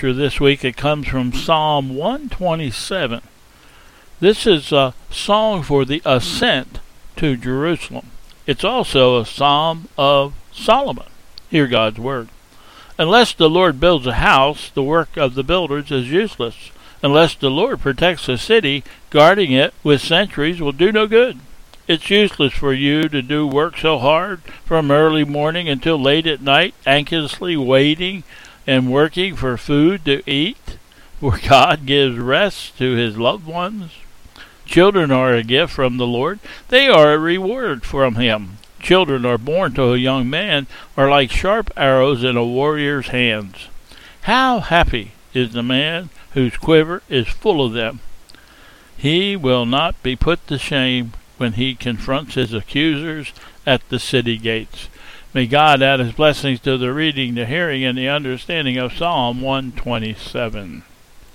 This week it comes from Psalm 127. This is a song for the ascent to Jerusalem. It's also a psalm of Solomon. Hear God's word. Unless the Lord builds a house, the work of the builders is useless. Unless the Lord protects a city, guarding it with sentries will do no good. It's useless for you to do work so hard from early morning until late at night, anxiously waiting and working for food to eat, for God gives rest to his loved ones. Children are a gift from the Lord. They are a reward from him. Children are born to a young man are like sharp arrows in a warrior's hands. How happy is the man whose quiver is full of them. He will not be put to shame when he confronts his accusers at the city gates. May God add his blessings to the reading, the hearing, and the understanding of Psalm 127.